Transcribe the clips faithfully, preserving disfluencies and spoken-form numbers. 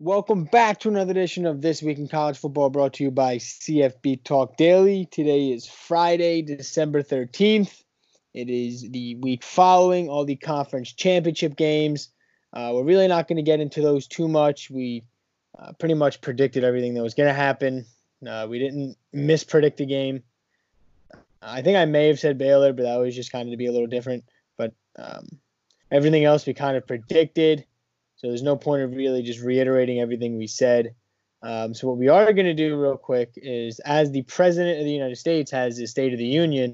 Welcome back to another edition of This Week in College Football, brought to you by C F B Talk Daily. Today is Friday, December thirteenth. It is the week following all the conference championship games. Uh, we're really not going to get into those too much. We uh, pretty much predicted everything that was going to happen. Uh, we didn't mispredict the game. I think I may have said Baylor, but that was just kind of to be a little different. But um, everything else we kind of predicted. So there's no point of really just reiterating everything we said. Um, so what we are going to do real quick is, as the President of the United States has his State of the Union,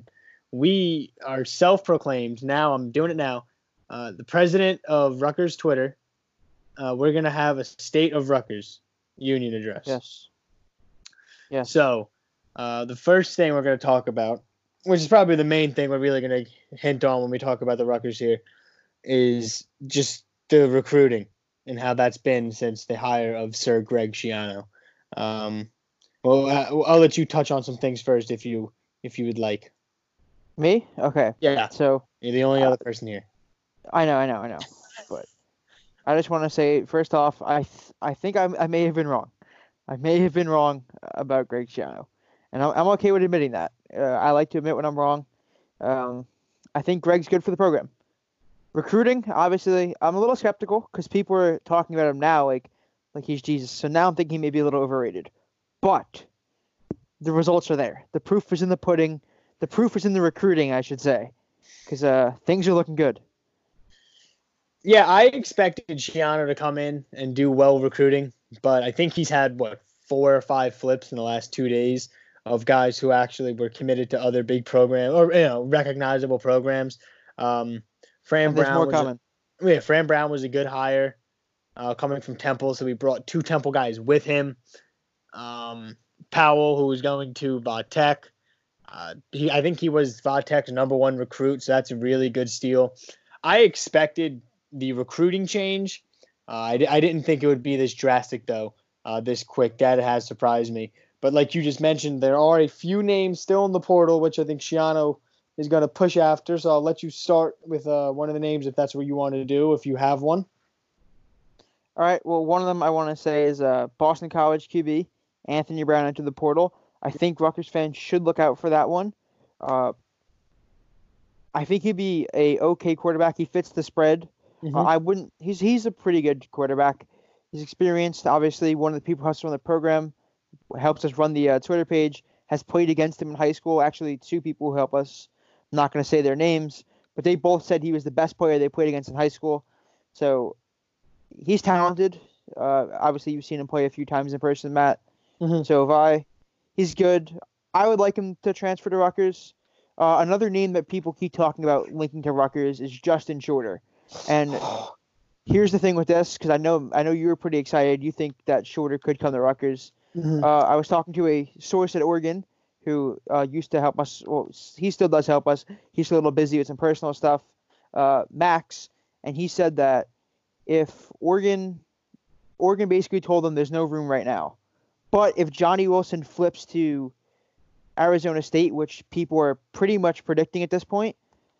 we are self-proclaimed, now I'm doing it now, uh, the President of Rutgers Twitter. Uh, we're going to have a State of Rutgers Union address. Yes. Yes. So uh, the first thing we're going to talk about, which is probably the main thing we're really going to hint on when we talk about the Rutgers here, is just the recruiting and how that's been since the hire of Sir Greg Schiano. Um, well, uh, I'll let you touch on some things first, if you if you would like. Me? Okay. Yeah. So You're the only uh, other person here. I know, I know, I know. But I just want to say, first off, I th- I think I I may have been wrong. I may have been wrong about Greg Schiano, and I'm I'm okay with admitting that. Uh, I like to admit when I'm wrong. Um, I think Greg's good for the program. Recruiting, obviously, I'm a little skeptical because people are talking about him now like like he's Jesus. So now I'm thinking he may be a little overrated. But the results are there. The proof is in the pudding. The proof is in the recruiting, I should say, because uh, things are looking good. Yeah, I expected Schiano to come in and do well recruiting, but I think he's had, what, four or five flips in the last two days of guys who actually were committed to other big programs or, you know, recognizable programs. Um Fran And there's Brown more was coming. A, yeah, Fran Brown was a good hire uh, coming from Temple, so we brought two Temple guys with him. Um, Powell, who was going to Va Tech. Uh, he, I think he was Va Tech's number one recruit, so that's a really good steal. I expected the recruiting change. Uh, I, I didn't think it would be this drastic, though, uh, this quick. That has surprised me. But like you just mentioned, there are a few names still in the portal, which I think Schiano is going to push after. So I'll let you start with uh, one of the names if that's what you want to do, if you have one. All right. Well, one of them I want to say is uh, Boston College Q B, Anthony Brown entered the portal. I think Rutgers fans should look out for that one. Uh, I think he'd be a okay quarterback. He fits the spread. Mm-hmm. Uh, I wouldn't. He's he's a pretty good quarterback. He's experienced. Obviously, one of the people who helps run the program, helps us run the uh, Twitter page, has played against him in high school. Actually, two people who help us. I'm not going to say their names, but they both said he was the best player they played against in high school. So he's talented. Uh, obviously, you've seen him play a few times in person, Matt. Mm-hmm. So if I, he's good. I would like him to transfer to Rutgers. Uh, another name that people keep talking about linking to Rutgers is Justin Shorter. And here's the thing with this, because I know I know you were pretty excited. You think that Shorter could come to Rutgers. Mm-hmm. Uh, I was talking to a source at Oregon who uh, used to help us. Well, he still does help us. He's a little busy with some personal stuff, uh, Max, and he said that if Oregon, Oregon basically told them there's no room right now, but if Johnny Wilson flips to Arizona State, which people are pretty much predicting at this point,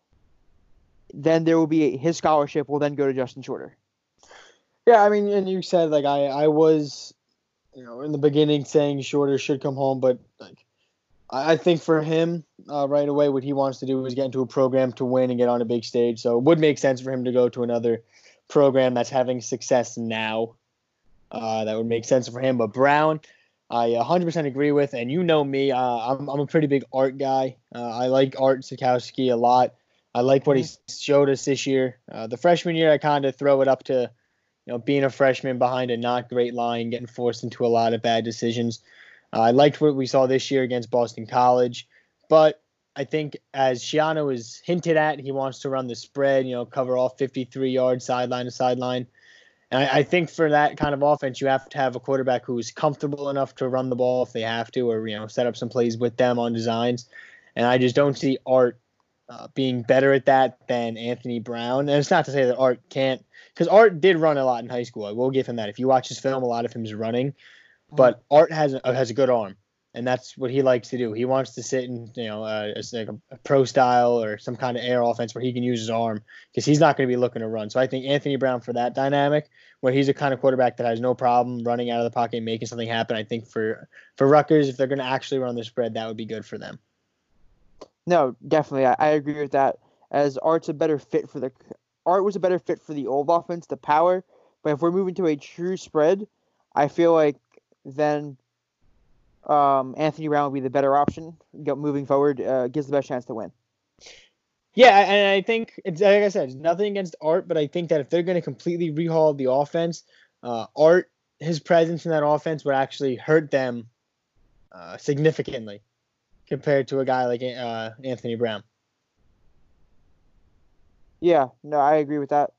then there will be his scholarship will then go to Justin Shorter. Yeah, I mean, and you said like I, I was, you know, in the beginning saying Shorter should come home, but like. I think for him, uh, right away, what he wants to do is get into a program to win and get on a big stage. So it would make sense for him to go to another program that's having success now. Uh, that would make sense for him. But Brown, I one hundred percent agree with. And you know me, uh, I'm I'm a pretty big Art guy. Uh, I like Art Sikowski a lot. I like what he showed us this year. Uh, the freshman year, I kind of throw it up to, you know, being a freshman behind a not great line, getting forced into a lot of bad decisions. Uh, I liked what we saw this year against Boston College, but I think as Schiano has hinted at, he wants to run the spread, you know, cover all fifty-three yards sideline to sideline. And I, I think for that kind of offense, you have to have a quarterback who's comfortable enough to run the ball if they have to, or, you know, set up some plays with them on designs. And I just don't see Art uh, being better at that than Anthony Brown. And it's not to say that Art can't, because Art did run a lot in high school. I will give him that. If you watch his film, a lot of him is running. But Art has a, has a good arm. and that's what he likes to do. He wants to sit in, you know, uh, it's like a, a pro style or some kind of air offense where he can use his arm because he's not going to be looking to run. So I think Anthony Brown for that dynamic, where he's a kind of quarterback that has no problem running out of the pocket and making something happen. I think for for Rutgers, if they're going to actually run the spread, that would be good for them. No, definitely, I, I agree with that. As Art's a better fit for the Art was a better fit for the old offense, the power. But if we're moving to a true spread, I feel like then um, Anthony Brown would be the better option. Go, moving forward, uh, gives the best chance to win. Yeah, and I think it's like I said, it's nothing against Art, but I think that if they're going to completely rehaul the offense, uh, Art, his presence in that offense would actually hurt them uh, significantly compared to a guy like uh, Anthony Brown. Yeah, no, I agree with that.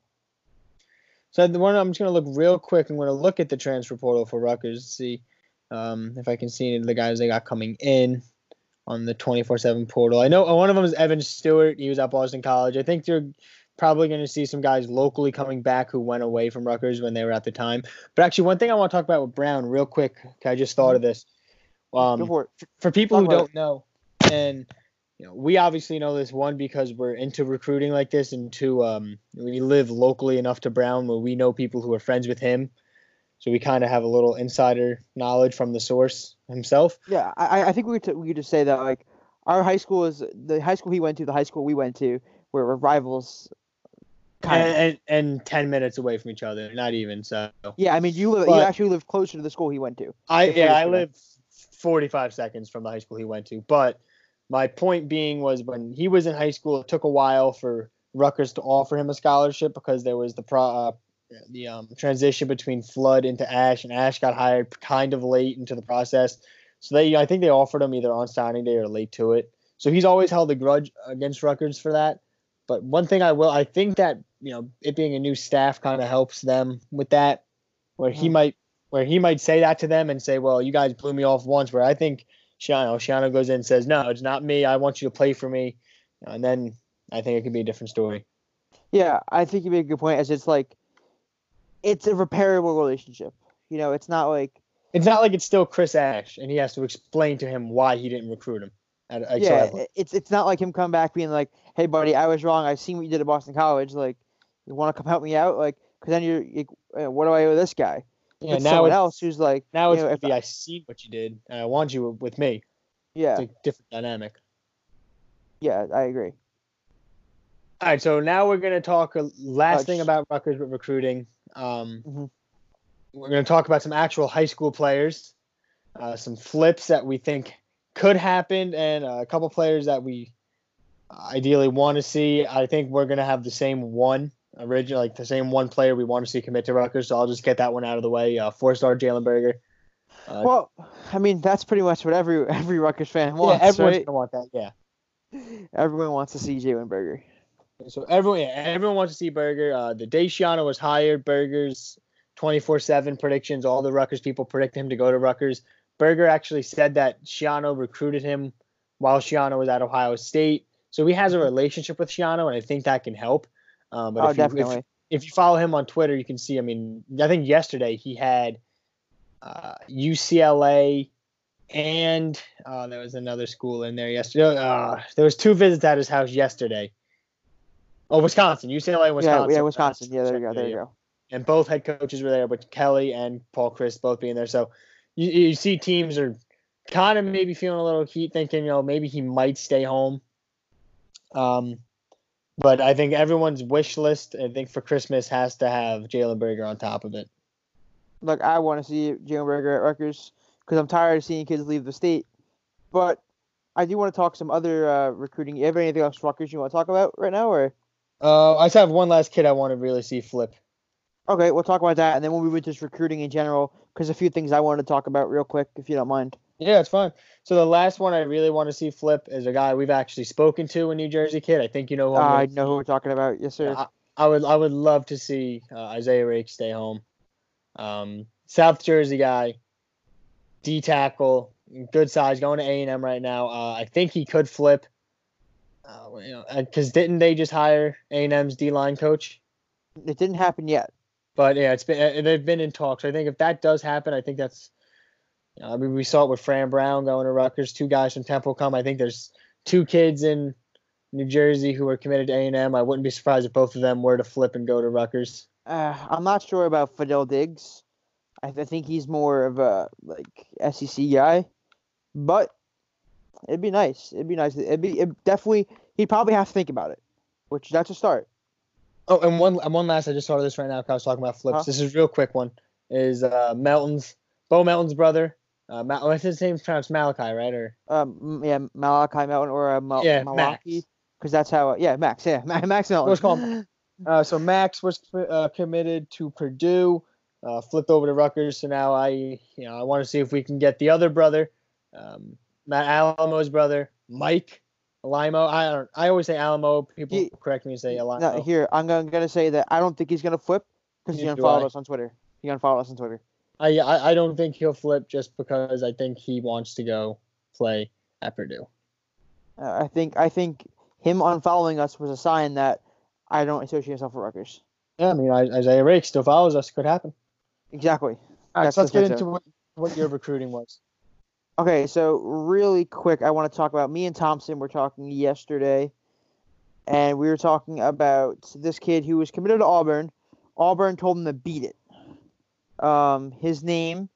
So the one I'm just going to look real quick. I'm going to look at the transfer portal for Rutgers to see um, if I can see any of the guys they got coming in on the twenty-four seven portal. I know one of them is Evan Stewart. He was at Boston College. I think you're probably going to see some guys locally coming back who went away from Rutgers when they were at the time. But actually, one thing I want to talk about with Brown real quick, I just thought of this. Um, Go for it. For people Talk who about don't know, and you know, we obviously know this, one, because we're into recruiting like this, and two, um, we live locally enough to Brown where we know people who are friends with him. So we kind of have a little insider knowledge from the source himself. Yeah, I, I think we could, we could just say that, like, our high school is the high school he went to, the high school we went to, where we're rivals. Kind and, of. and and ten minutes away from each other, not even so. Yeah, I mean, you live, but you actually live closer to the school he went to. I yeah, I live forty-five seconds from the high school he went to. But my point being was when he was in high school, it took a while for Rutgers to offer him a scholarship because there was the pro, uh, the um, transition between Flood into Ash, and Ash got hired kind of late into the process. So they, I think they offered him either on signing day or late to it. So he's always held a grudge against Rutgers for that. But one thing I will, I think that, you know, it being a new staff kind of helps them with that, where he mm. might, where he might say that to them and say, well, you guys blew me off once, where I think Schiano, Schiano goes in and says, no, it's not me. I want you to play for me. And then I think it could be a different story. Yeah, I think you make a good point, as it's like, it's a repairable relationship. You know, it's not like, It's not like it's still Chris Ash, and he has to explain to him why he didn't recruit him. At, at yeah, it's it's not like him come back being like, "Hey, buddy, I was wrong. I've seen what you did at Boston College. Like, you want to come help me out? Like, because then you're, you, what do I owe this guy?" Yeah, it's now someone it's, else who's like, now it's you know, if I seen what you did, and I want you with me. Yeah, it's a different dynamic. Yeah, I agree. All right, so now we're gonna talk a last uh, thing about Rutgers with recruiting. Um, mm-hmm. We're gonna talk about some actual high school players, uh, some flips that we think could happen, and uh, a couple players that we ideally want to see. I think we're going to have the same one original, like the same one player we want to see commit to Rutgers. So I'll just get that one out of the way. Uh, four-star Jalen Berger. Uh, well, I mean, that's pretty much what every every Rutgers fan wants, yeah, everyone's right? going to want that, yeah. Everyone wants to see Jalen Berger. So everyone, yeah, everyone wants to see Berger. Uh, the day Schiano was hired, Berger's twenty-four seven predictions, all the Rutgers people predict him to go to Rutgers. Berger actually said that Schiano recruited him while Schiano was at Ohio State. So he has a relationship with Schiano, and I think that can help. Um, but oh, if you, definitely. If, if you follow him on Twitter, you can see, I mean, I think yesterday he had uh, U C L A and uh, there was another school in there yesterday. Uh, there was two visits at his house yesterday. Oh, Wisconsin, U C L A and Wisconsin. Yeah, yeah, Wisconsin. Yeah, there you go, there you go. And both head coaches were there, but Kelly and Paul Chryst both being there. So you, you see teams are kind of maybe feeling a little heat, thinking, you know, maybe he might stay home. Um, but I think everyone's wish list, I think for Christmas, has to have Jalen Berger on top of it. Look, I want to see Jalen Berger at Rutgers because I'm tired of seeing kids leave the state. But I do want to talk some other uh, recruiting. You have anything else Rutgers you want to talk about right now, or? Uh, I just have one last kid I want to really see flip. Okay, we'll talk about that, and then we'll move into just recruiting in general, because a few things I wanted to talk about real quick, if you don't mind. Yeah, it's fine. So the last one I really want to see flip is a guy we've actually spoken to, a New Jersey kid. I think you know who I'm uh, I know who we're talking about. Yes, sir. I, I would I would love to see uh, Isaiah Rake stay home. Um, South Jersey guy, D tackle, good size, going to A and M right now. Uh, I think he could flip. Uh, you know, because didn't they just hire A and M's D-line coach? It didn't happen yet. But yeah, it's been they've been in talks. I think if that does happen, I think that's You know, I mean, we saw it with Fran Brown going to Rutgers. Two guys from Temple come. I think there's two kids in New Jersey who are committed to A and M. I wouldn't be surprised if both of them were to flip and go to Rutgers. Uh, I'm not sure about Fidel Diggs. I, th- I think he's more of a like S E C guy, but it'd be nice. It'd be nice. It'd be it definitely. He'd probably have to think about it, which that's a start. Oh, and one and one last. I just saw this right now. 'Cause I was talking about flips. Huh? This is a real quick one. Is uh, Melton's Bo Melton's brother? Uh, Ma- what's his name? Pronounced Malachi, right? Or Um, yeah, Malachi Melton or uh, Mal- yeah, Malaki, Max. because that's how. Uh, yeah, Max. Yeah, Ma- Max Melton. What's called? Uh, so Max was uh, committed to Purdue, uh, flipped over to Rutgers. So now I, you know, I want to see if we can get the other brother, um, Matt Alamo's brother, Mike Alimo. I don't. I always say Alamo. People He- correct me and say Alimo. No, here I'm gonna, gonna say that I don't think he's gonna flip because he Neither do unfollowed I. us on Twitter. He unfollowed us on Twitter. I, I I don't think he'll flip just because I think he wants to go play at Purdue. Uh, I think I think him unfollowing us was a sign that I don't associate myself with Rutgers. Yeah, I mean I, Isaiah Rake still follows us. Could happen. Exactly. All right, That's so let's just get my into joke. what, what your recruiting was. Okay, so really quick, I want to talk about me and Thompson were talking yesterday, and we were talking about this kid who was committed to Auburn. Auburn told him to beat it. Um, his name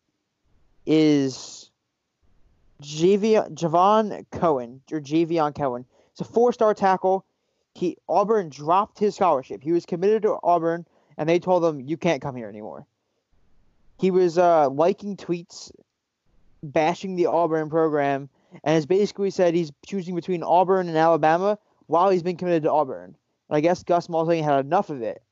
is Javion, Javon Cohen or Javion Cohen. It's a four-star tackle. He Auburn dropped his scholarship. He was committed to Auburn, and they told him you can't come here anymore. He was uh, liking tweets, bashing the Auburn program, and has basically said he's choosing between Auburn and Alabama while he's been committed to Auburn. And I guess Gus Malzahn had enough of it,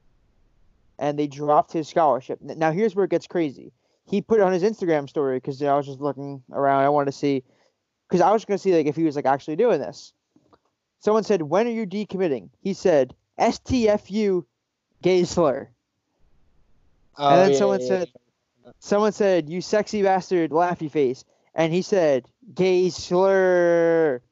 and they dropped his scholarship. Now here's where it gets crazy. He put it on his Instagram story because I was just looking around. I wanted to see, because I was going to see like if he was like actually doing this. Someone said, "When are you decommitting?" He said, "S T F U, gay slur." Oh, And then yeah, someone yeah, said, yeah. Someone said, "You sexy bastard, laughy face," and he said, "Gay slur."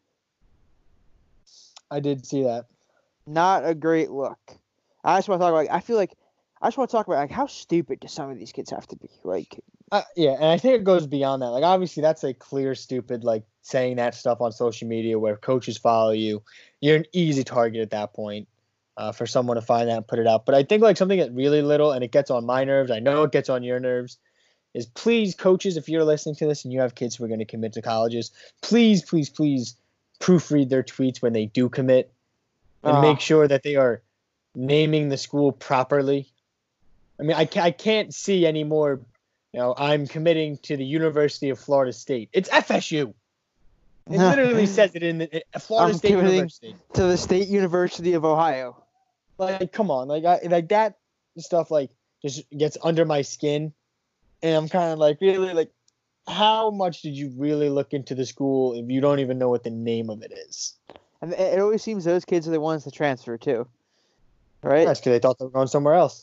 I did see that. Not a great look. I just want to talk about. I feel like I just want to talk about like how stupid do some of these kids have to be? Like, Uh, yeah, and I think it goes beyond that. Like, obviously, that's a clear, stupid, like, saying that stuff on social media where coaches follow you. You're an easy target at that point uh, for someone to find that and put it out. But I think, like, something that's really little, and it gets on my nerves, I know it gets on your nerves, is please, coaches, if you're listening to this and you have kids who are going to commit to colleges, please, please, please proofread their tweets when they do commit and Ah. make sure that they are naming the school properly. I mean, I, ca- I can't see any more. You know, I'm committing to the University of Florida State. It's F S U. It literally says it in the uh, Florida I'm State committing University. to the State University of Ohio. Like, come on, like, I, like that stuff, like, just gets under my skin, and I'm kind of like, really, like, how much did you really look into the school if you don't even know what the name of it is? And it it always seems those kids are the ones to transfer too, right? That's because they thought they were going somewhere else.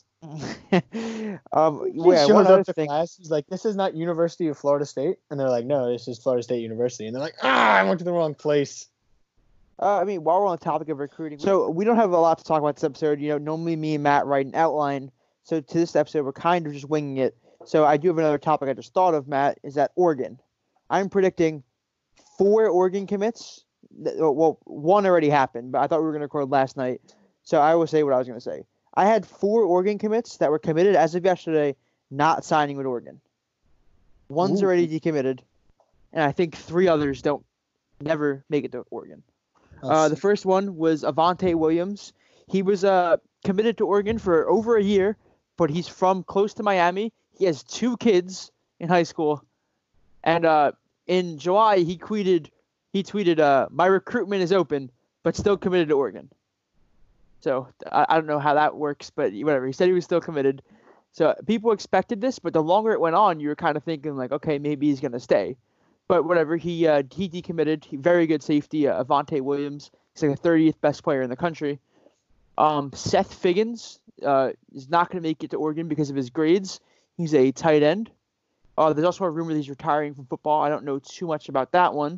um, He yeah, shows one other up to thing. class. He's like, "This is not University of Florida State," and they're like, "No, this is Florida State University." And they're like, "Ah, I went to the wrong place." Uh, I mean, while we're on the topic of recruiting, so we don't have a lot to talk about this episode. You know, normally me and Matt write an outline. So to this episode, we're kind of just winging it. So I do have another topic I just thought of, Matt, is that Oregon. I'm predicting four Oregon commits. Th- Well, one already happened, but I thought we were going to record last night. So I will say what I was going to say. I had four Oregon commits that were committed as of yesterday, not signing with Oregon. One's Ooh. already decommitted, and I think three others don't never make it to Oregon. Uh, the first one was Avante Williams. He was uh, committed to Oregon for over a year, but he's from close to Miami. He has two kids in high school, and uh, in July he tweeted, he tweeted, uh, "My recruitment is open, but still committed to Oregon." So I, I don't know how that works, but whatever. He said he was still committed. So people expected this, but the longer it went on, you were kind of thinking like, okay, maybe he's gonna stay. But whatever, he uh, he decommitted. He, very good safety, uh, Avante Williams. He's like the thirtieth best player in the country. Um, Seth Figgins uh, is not going to make it to Oregon because of his grades. He's a tight end. Uh, there's also a rumor that he's retiring from football. I don't know too much about that one.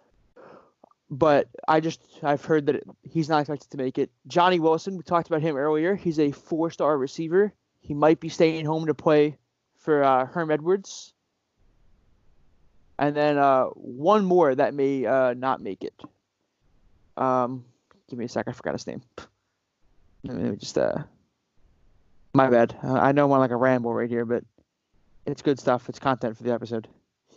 But I just, I've heard that it, he's not expected to make it. Johnny Wilson, we talked about him earlier. He's a four-star receiver. He might be staying home to play for uh, Herm Edwards. and then uh, one more that may uh, not make it. Um, give me a sec. I forgot his name. Let me just uh, my bad. Uh, I know I'm on like a ramble right here, but it's good stuff. It's content for the episode.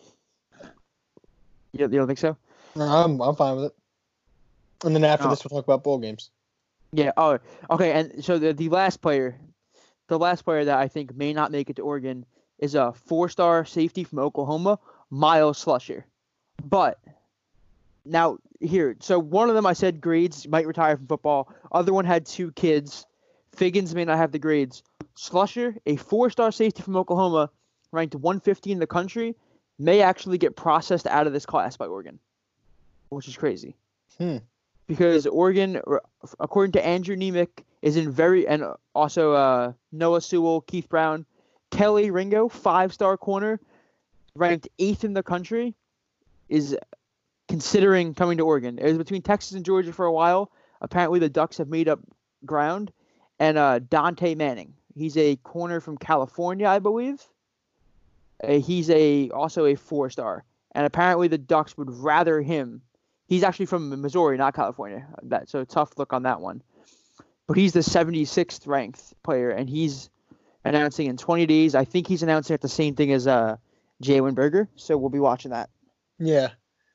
You, you don't think so? No, I'm I'm fine with it. And then after Oh. this, we'll talk about bowl games. Yeah. Oh, okay. And so the the last player, the last player that I think may not make it to Oregon is a four-star safety from Oklahoma, Miles Slusher. But now here, so one of them I said grades might retire from football. Other one had two kids. Figgins may not have the grades. Slusher, a four-star safety from Oklahoma, ranked one fifty in the country, may actually get processed out of this class by Oregon, which is crazy. Hmm. Because Oregon, according to Andrew Nemec, is in very, and also uh, Noah Sewell, Keith Brown, Kelly Ringo, five-star corner, ranked eighth in the country, is considering coming to Oregon. It was between Texas and Georgia for a while. Apparently, the Ducks have made up ground. And uh, Dante Manning, he's a corner from California, I believe. Uh, he's a also a four-star, and apparently the Ducks would rather him. He's actually from Missouri, not California. That so tough look on that one. But he's the seventy-sixth ranked player, and he's announcing in twenty days. I think he's announcing at the same thing as uh, Jalen Berger, so we'll be watching that. Yeah.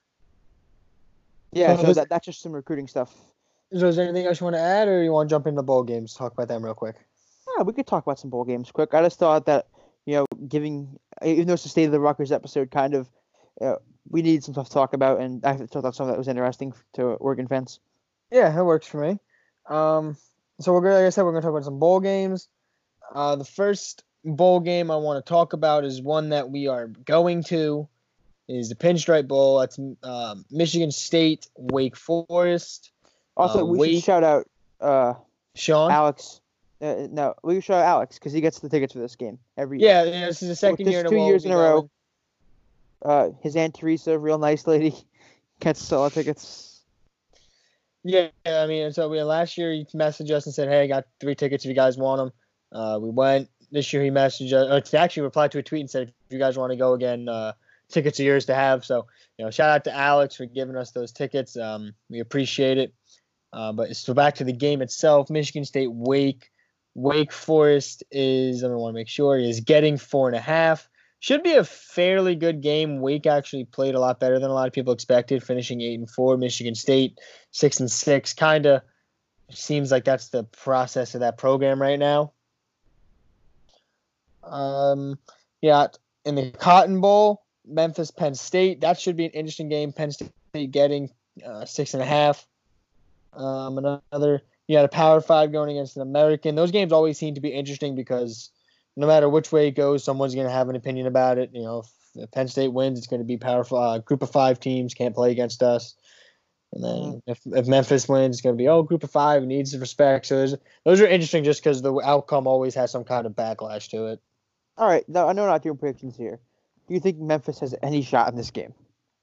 Yeah, Uh, so this- that, that's just some recruiting stuff. So is there anything else you want to add, or you want to jump into bowl games? Talk about them real quick. Yeah, we could talk about some bowl games quick. I just thought that, you know, giving, even though it's the State of the Rutgers episode, kind of, uh, we need some stuff to talk about, and I thought that something that was interesting to Oregon fans. Yeah, that works for me. Um, so we're gonna, like I said, we're gonna talk about some bowl games. Uh, the first bowl game I want to talk about is one that we are going to, is the Pinstripe Bowl. That's um, Michigan State, Wake Forest. Also, Uh, we Wake- should shout out uh, Sean. Alex. Uh, no, we should shout out Alex because he gets the tickets for this game every Yeah, yeah, this is the second this year in a two row. years we'll in be a row. going. Uh, his Aunt Teresa, real nice lady, gets to sell tickets. Yeah, I mean, so we last year he messaged us and said, "Hey, I got three tickets if you guys want them." Uh, we went. This year he messaged us. Or actually replied to a tweet and said, "If you guys want to go again, uh, tickets are yours to have." So, you know, shout out to Alex for giving us those tickets. Um, we appreciate it. Uh, but so back to the game itself, Michigan State Wake. Wake Forest is, I want to make sure, is getting four and a half. Should be a fairly good game. Wake actually played a lot better than a lot of people expected, finishing eight and four. Michigan State six and six. Kind of seems like that's the process of that program right now. Um, yeah, in the Cotton Bowl, Memphis Penn State. That should be an interesting game. Penn State getting uh, six and a half. Um, another, you had a Power Five going against an American. Those games always seem to be interesting because no matter which way it goes, someone's going to have an opinion about it. You know, if, if Penn State wins, it's going to be powerful. Uh, group of five teams can't play against us. And then if, if Memphis wins, it's going to be, oh, group of five needs respect. So there's, those are interesting just because the outcome always has some kind of backlash to it. All right, now I know we're not doing predictions here. Do you think Memphis has any shot in this game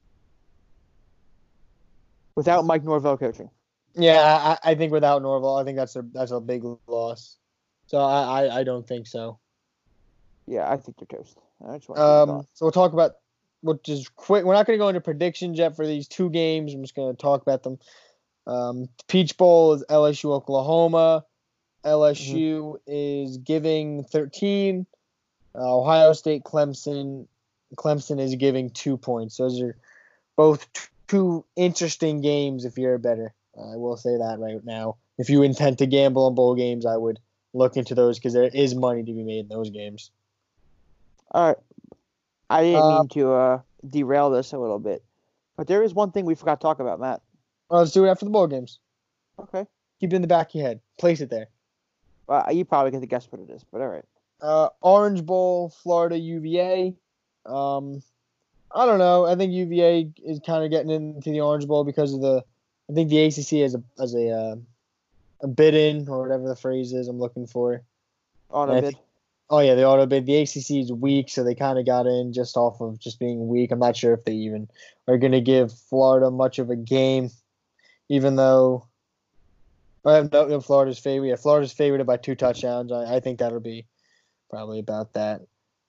without Mike Norvell coaching? Yeah, I, I think without Norvell, I think that's a that's a big loss. So I, I, I don't think so. Yeah, I think they're toast. I just want to um, Um, so we'll talk about, we'll just quick. We're not going to go into predictions yet for these two games. I'm just going to talk about them. Um, Peach Bowl is L S U Oklahoma. L S U mm-hmm. is giving thirteen. Uh, Ohio State Clemson. Clemson is giving two points. Those are both t- two interesting games if you're a bettor. I will say that right now. If you intend to gamble on bowl games, I would look into those because there is money to be made in those games. All right. I didn't uh, mean to uh, derail this a little bit, but there is one thing we forgot to talk about, Matt. Well, let's do it after the bowl games. Okay. Keep it in the back of your head. Place it there. Well, you probably get to guess what it is, but all right. Uh, Orange Bowl, Florida U V A. Um, I don't know. I think U V A is kind of getting into the Orange Bowl because of the. I think the A C C has a as a uh, a bid in or whatever the phrase is I'm looking for. Auto bid. Think, oh yeah, the auto bid. The A C C is weak, so they kind of got in just off of just being weak. I'm not sure if they even are going to give Florida much of a game, even though. I have no, no Florida's favorite. Yeah, Florida's favored by two touchdowns. I, I think that'll be probably about that.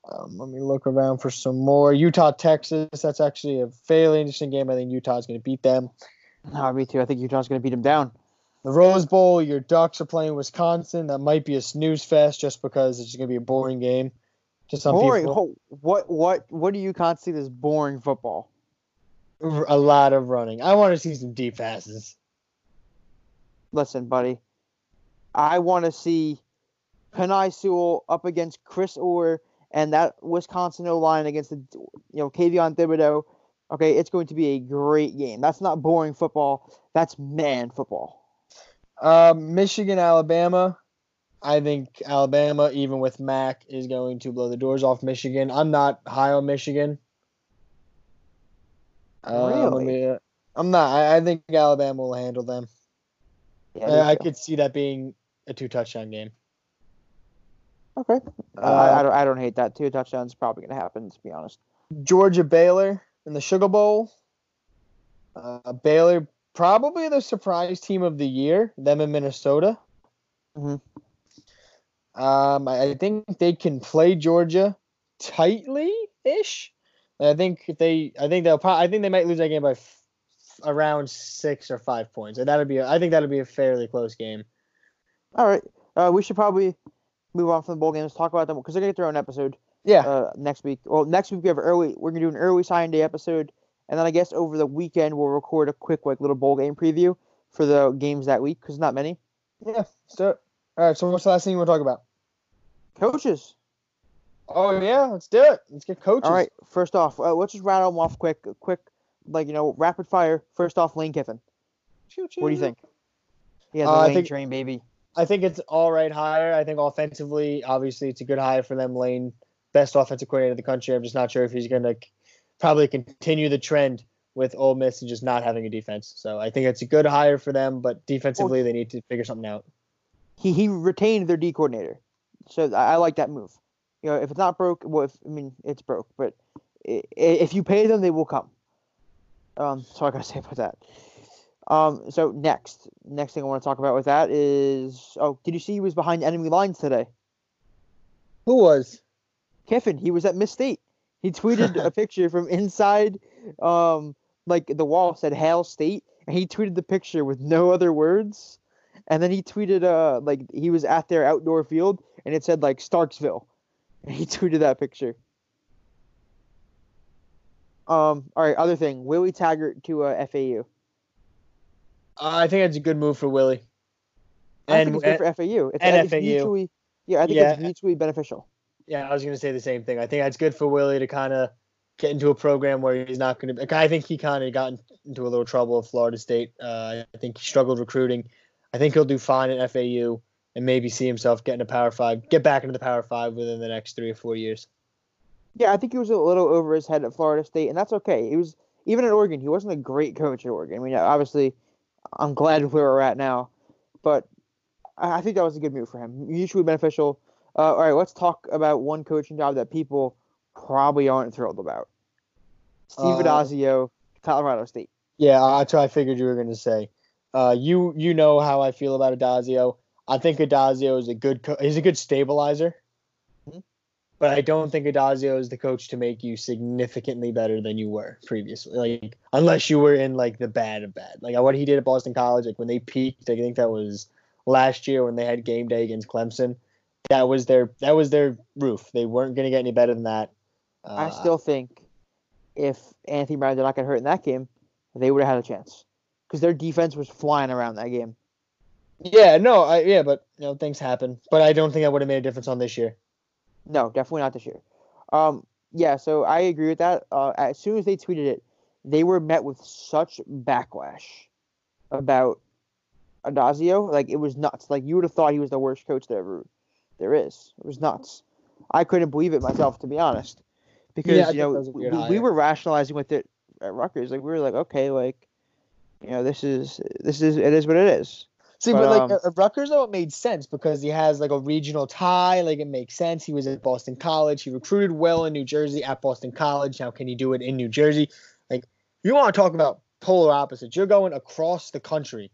Um, let me look around for some more. Utah, Texas. That's actually a fairly interesting game. I think Utah's going to beat them. No, me too. I think Utah's going to beat them down. The Rose Bowl, your Ducks are playing Wisconsin. That might be a snooze fest just because it's going to be a boring game to some Boring. people. Oh, what what what do you constitute as boring football? A lot of running. I want to see some deep passes. Listen, buddy. I want to see Penei Sewell up against Chris Orr and that Wisconsin O-line against the you know Kayvon Thibodeau. Okay, it's going to be a great game. That's not boring football. That's man football. Um, Michigan, Alabama. I think Alabama, even with Mac, is going to blow the doors off Michigan. I'm not high on Michigan. Um, Really? me, uh, I'm not. I, I think Alabama will handle them. Yeah, I, I so. could see that being a two touchdown game. Okay. Uh, Uh, I, I don't. I don't hate that. Two touchdowns is probably going to happen. To be honest. Georgia, Baylor in the Sugar Bowl. Uh, Baylor probably the surprise team of the year. Them in Minnesota. Mm-hmm. Um, I, I think they can play Georgia tightly ish. I think if they, I think they'll probably, I think they might lose that game by f- around six or five points, and that'd be, a, I think that'd be a fairly close game. All right. Uh, we should probably move on from the bowl games. Talk about them because they're gonna get their own episode. Yeah. Uh, next week. Well, next week we have early. We're gonna do an early sign day episode, and then I guess over the weekend we'll record a quick like little bowl game preview for the games that week because not many. Yeah. So, all right. So what's the last thing you want to talk about? Coaches. Oh yeah, let's do it. Let's get coaches. All right. First off, uh, let's just rattle them off quick, quick, like you know, rapid fire. First off, Lane Kiffin. Choo, choo. What do you think? Yeah, the Uh, I Lane think- train, baby. I think it's all right hire. I think offensively, obviously, it's a good hire for them. Lane, best offensive coordinator in the country. I'm just not sure if he's going to probably continue the trend with Ole Miss and just not having a defense. So I think it's a good hire for them, but defensively, Well, they need to figure something out. He he retained their D coordinator, so I, I like that move. You know, if it's not broke, well, if, I mean it's broke, but i- if you pay them, they will come. Um, so I gotta say about that. Um, so next, next thing I want to talk about with that is, oh, did you see he was behind enemy lines today? Who was? Kiffin, he was at Miss State. He tweeted a picture from inside, um, like the wall said Hail State, and he tweeted the picture with no other words. And then he tweeted, uh, like he was at their outdoor field, and it said like Starksville, and he tweeted that picture. Um, all right, other thing, Willie Taggart to uh, F A U. Uh, I think it's a good move for Willie. I And, think it's good for F A U. It's, and it's F A U. mutually, yeah, I think Yeah. it's mutually beneficial. yeah, I was going to say the same thing. I think that's good for Willie to kind of get into a program where he's not going to. I think he kind of got into a little trouble at Florida State. Uh, I think he struggled recruiting. I think he'll do fine at F A U and maybe see himself getting a Power Five, get back into the Power Five within the next three or four years. Yeah, I think he was a little over his head at Florida State, and that's okay. He was even at Oregon. He wasn't a great coach at Oregon. I mean, obviously, I'm glad where we're at now, but I I think that was a good move for him. Mutually beneficial. Uh, all right, let's talk about one coaching job that people probably aren't thrilled about. Steve Uh, Adazio, Colorado State. Yeah, that's what I figured you were going to say. Uh, you you know how I feel about Adazio. I think Adazio is a good co- he's a good stabilizer, mm-hmm. but I don't think Adazio is the coach to make you significantly better than you were previously. Like unless you were in like the bad of bad, like what he did at Boston College, like when they peaked. I think that was last year when they had game day against Clemson. That was their that was their roof. They weren't going to get any better than that. Uh, I still think if Anthony Brown did not get hurt in that game, they would have had a chance because their defense was flying around that game. Yeah, no, I, yeah, but you know things happen. But I don't think that would have made a difference on this year. No, definitely not this year. Um, yeah, so I agree with that. Uh, as soon as they tweeted it, they were met with such backlash about Adazio. Like it was nuts. Like you would have thought he was the worst coach there ever there is. It was nuts. I couldn't believe it myself, to be honest, because Yeah, I you think that know was a we, weird we hire. were rationalizing with it at Rutgers. Like we were like, okay, like you know, this is this is it is what it is. See, But, but, like um, uh, Rutgers, though, it made sense because he has like a regional tie. Like it makes sense. He was at Boston College. He recruited well in New Jersey at Boston College. Now, can he do it in New Jersey? Like you want to talk about polar opposites? You're going across the country.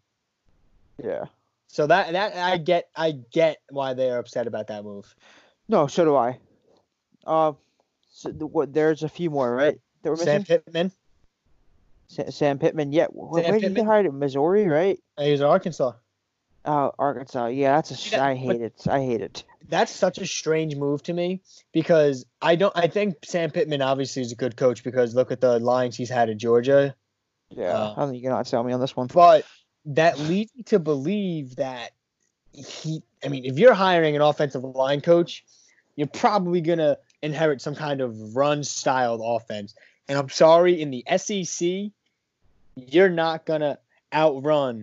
Yeah. So that that I get, I get why they are upset about that move. No, so do I. Uh, so the, what, there's a few more, right? That we're Sam missing. Pittman. Sa- Sam Pittman. Yeah. Wh- Sam Where did he get Pittman. hired? At Missouri, right? Uh, He was at Arkansas. Uh, Arkansas. Yeah, that's a. See sh- that- I but hate it. I hate it. that's such a strange move to me because I don't. I think Sam Pittman obviously is a good coach because look at the lines he's had at Georgia. Yeah, Uh, I think you cannot sell me on this one. but that leads me to believe that he. I mean, if you're hiring an offensive line coach, you're probably gonna inherit some kind of run-styled offense. And I'm sorry, in the S E C, you're not gonna outrun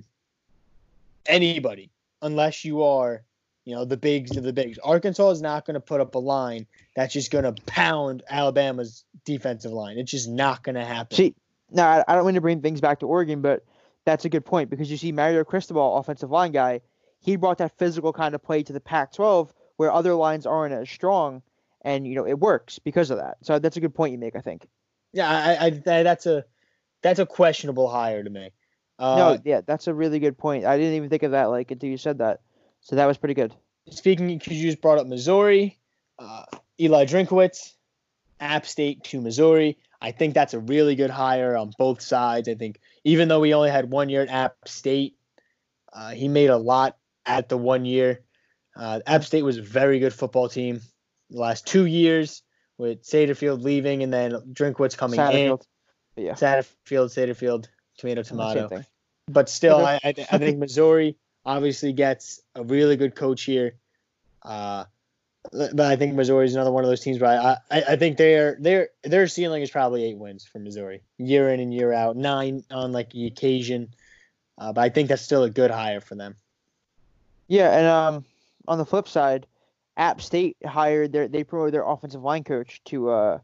anybody unless you are, you know, the bigs of the bigs. Arkansas is not going to put up a line that's just going to pound Alabama's defensive line. It's just not going to happen. See, now I, I don't mean to bring things back to Oregon, but that's a good point because you see Mario Cristobal, offensive line guy, he brought that physical kind of play to the Pac twelve where other lines aren't as strong, and you know it works because of that. So that's a good point you make, I think. Yeah, I, I, that's a that's a questionable hire to me. Uh, no, yeah, that's a really good point. I didn't even think of that like until you said that. So that was pretty good. Speaking, because you just brought up Missouri, uh, Eli Drinkowitz, App State to Missouri. I think that's a really good hire on both sides. I think even though he only had one year at App State, uh, he made a lot at the one year. Uh, App State was a very good football team the last two years with Satterfield leaving and then Drinkwitz coming Satterfield. in. Yeah. Satterfield, Satterfield, tomato, tomato. Same thing. But still, Okay. I, I, I think Missouri obviously gets a really good coach here. Uh, but I think Missouri is another one of those teams where I, I, I think their their their ceiling is probably eight wins for Missouri, year in and year out, nine on like the occasion. Uh, but I think that's still a good hire for them. Yeah, and um, on the flip side, App State hired their they promoted their offensive line coach to uh,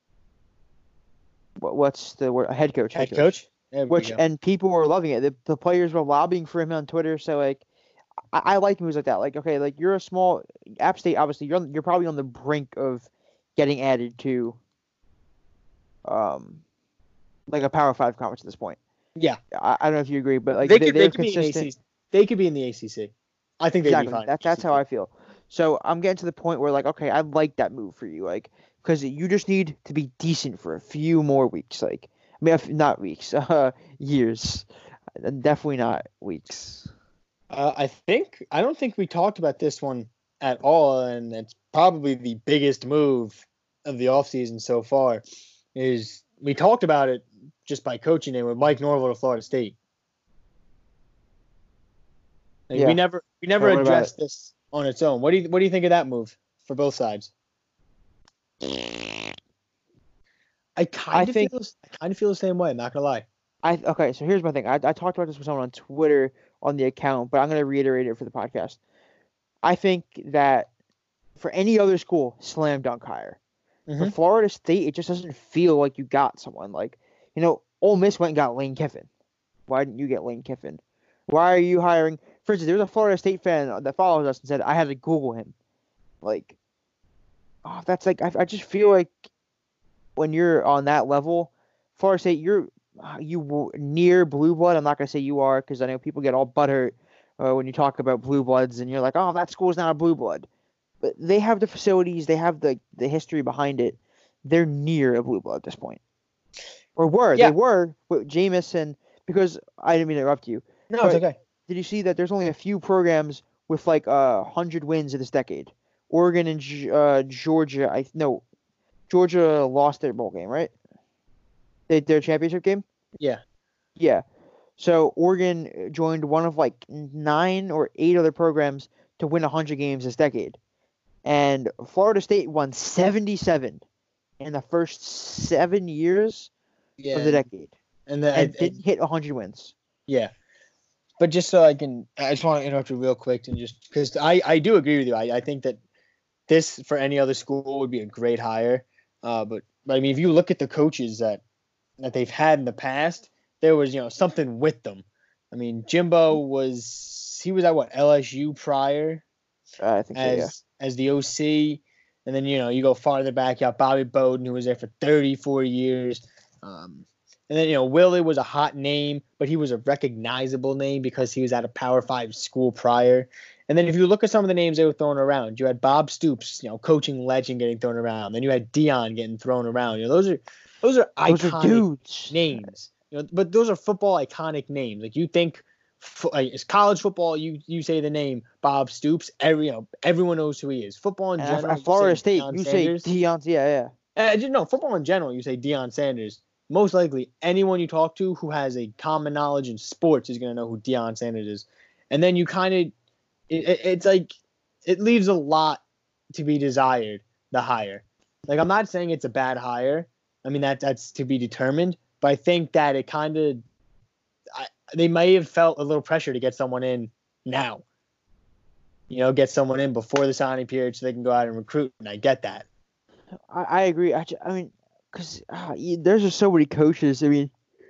what, what's the word? A head coach. Head coach, there we Which go. and people were loving it. The, the players were lobbying for him on Twitter. So like, I, I like moves like that. Like, okay, like you're a small App State. Obviously, you're you're probably on the brink of getting added to, um, like a Power Five conference at this point. Yeah, I, I don't know if you agree, but like they they, could they're they could be in A consistent. C C. They could be in the A C C. I think they'd Exactly. be fine. That, that's how I feel. So I'm getting to the point where like, okay, I like that move for you, like, because you just need to be decent for a few more weeks. Like, I mean, if- not weeks, uh, years. Uh, Definitely not weeks. Uh, I think I don't think we talked about this one at all, and it's probably the biggest move of the offseason so far. Is we talked about it just by coaching it with Mike Norvell to Florida State. Like, Yeah. We never we never What about addressed this on its own. What do you what do you think of that move for both sides? I kind of think- feel I kind of feel the same way. I'm not gonna lie. I okay. So here's my thing. I, I talked about this with someone on Twitter on the account, but I'm gonna reiterate it for the podcast. I think that for any other school, slam dunk hire. For Mhm. Florida State, it just doesn't feel like you got someone. Like, you know, Ole Miss went and got Lane Kiffin. Why didn't you get Lane Kiffin? Why are you hiring? For instance, there was a Florida State fan that follows us and said, I had to Google him. Like, oh, that's like, I, I just feel like when you're on that level, Florida State, you're you were near blue blood. I'm not going to say you are because I know people get all butthurt uh, when you talk about blue bloods and you're like, oh, that school's not a blue blood. But they have the facilities, they have the, the history behind it. They're near a blue blood at this point. Or were. Yeah. They were with Jameson, because I didn't mean to interrupt you. No, it's But- okay. Did you see that there's only a few programs with like a uh, hundred wins in this decade? Oregon and G- uh, Georgia, I no, Georgia lost their bowl game, right? They, their championship game. Yeah. Yeah. So Oregon joined one of like nine or eight other programs to win a hundred games this decade, and Florida State won seventy-seven in the first seven years Yeah. of the decade, And then and I- I- didn't hit a hundred wins. Yeah. But just so I can, I just want to interrupt you real quick and just because I, I do agree with you. I, I think that this for any other school would be a great hire. Uh, but, but I mean, if you look at the coaches that that they've had in the past, there was, you know, something with them. I mean, Jimbo was, he was at what, L S U prior Uh, I think so, as yeah. as the O C. And then, you know, you go farther back, you got Bobby Bowden, who was there for thirty-four years. Um, And then, you know, Willie was a hot name, but he was a recognizable name because he was at a Power Five school prior. And then if you look at some of the names they were throwing around, you had Bob Stoops, you know, coaching legend getting thrown around. Then you had Dion getting thrown around. You know, those are those are Those are iconic dudes. names. You know, but those are football iconic names. Like you think, like it's college football. You you say the name Bob Stoops. Every you know everyone knows who he is. Football in And general. at Florida State, Deion you Sanders. say Deion. Yeah, yeah. Uh, just no football in general. You say Deion Sanders. Most likely, anyone you talk to who has a common knowledge in sports is going to know who Deion Sanders is. And then you kind of, it, it, it's like, it leaves a lot to be desired. The hire, like I'm not saying it's a bad hire. I mean that that's to be determined. But I think that it kind of, they may have felt a little pressure to get someone in now. You know, get someone in before the signing period so they can go out and recruit. And I get that. I, I agree. I, I mean, because uh, there's just so many coaches. I mean,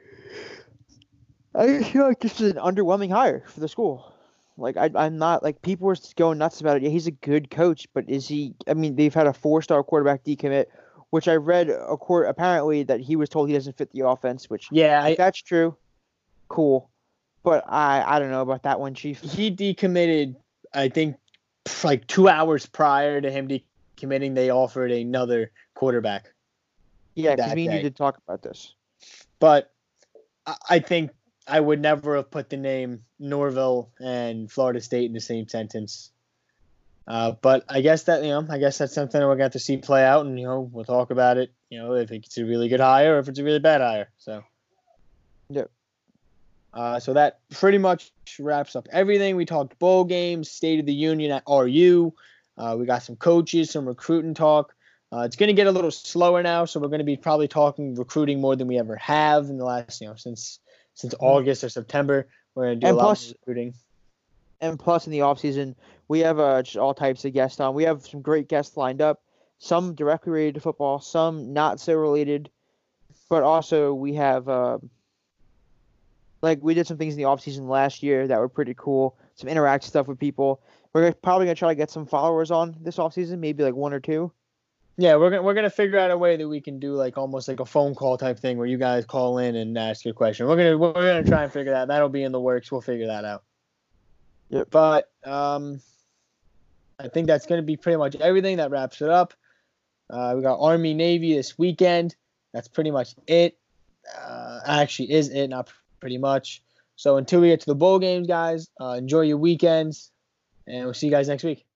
I feel like this is an underwhelming hire for the school. Like, I, I'm not, like, people were going nuts about it. Yeah, he's a good coach, but is he, I mean, they've had a four-star quarterback decommit, which I read a court, apparently that he was told he doesn't fit the offense, which, yeah, if I, that's true, cool. But I, I don't know about that one, Chief. He decommitted, I think, like two hours prior to him decommitting, they offered another quarterback. Yeah, because me and you did talk about this. But I think I would never have put the name Norvell and Florida State in the same sentence. Uh, but I guess that, you know, I guess that's something we're going to have to see play out, and, you know, we'll talk about it, you know, if it's a really good hire or if it's a really bad hire. So, yep. Uh, so that pretty much wraps up everything. We talked bowl games, State of the Union at R U. Uh, we got some coaches, some recruiting talk. Uh, it's going to get a little slower now, so we're going to be probably talking recruiting more than we ever have in the last, you know, since since August or September. We're going to do and a plus, lot more recruiting. And plus, in the off season, we have uh, just all types of guests on. We have some great guests lined up. Some directly related to football, some not so related. But also, we have uh, like we did some things in the off season last year that were pretty cool. Some interactive stuff with people. We're probably gonna try to get some followers on this off season, maybe like one or two. Yeah, we're gonna we're gonna figure out a way that we can do like almost like a phone call type thing where you guys call in and ask your question. We're gonna we're gonna try and figure that. That'll be in the works. We'll figure that out. Yep. But um, I think that's gonna be pretty much everything. That wraps it up. Uh, we got Army Navy this weekend. That's pretty much it. Uh, actually, is it not pretty much? So until we get to the bowl games, guys, uh, enjoy your weekends, and we'll see you guys next week.